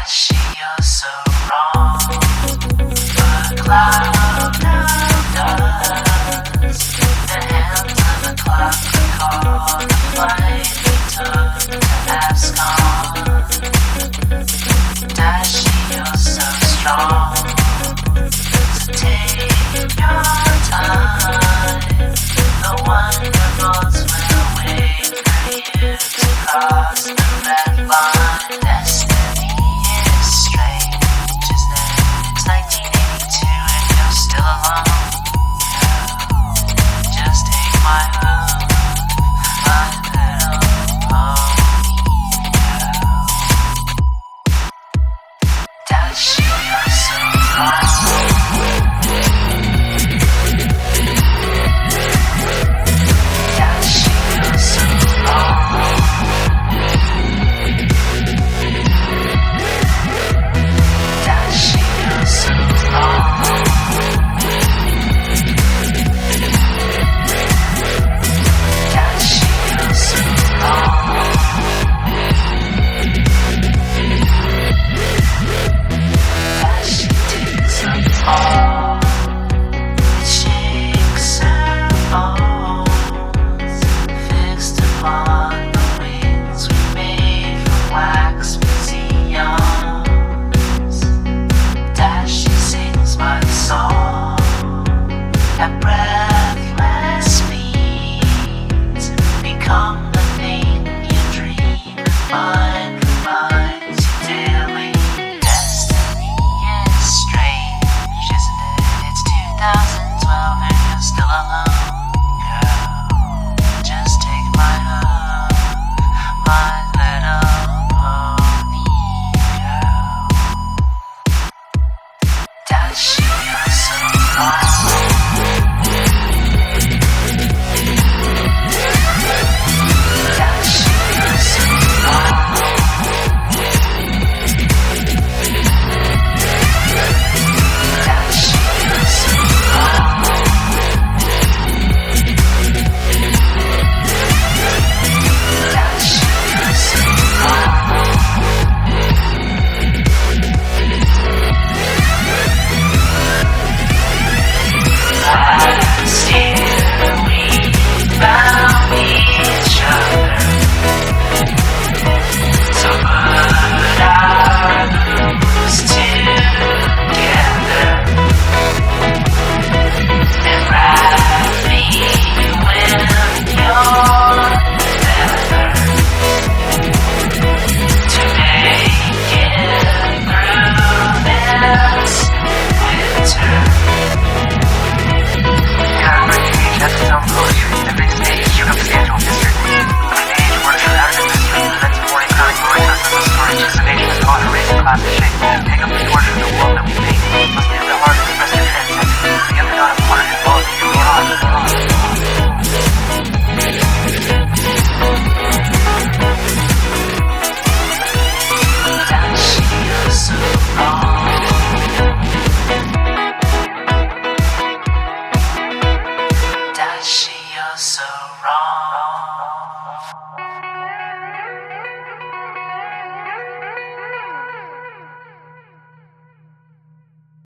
She, you're so wrong. A cloud of dust. The hands of the clock recall the flight we took to Abscon. She, you're so strong. So take your time. The wonderfuls will wait for you to cross the red line. Destiny is strange, isn't it? It's 1982 and you're still alone. Just take my love, my little pony. She, you're so fine. Become the thing you dream and find.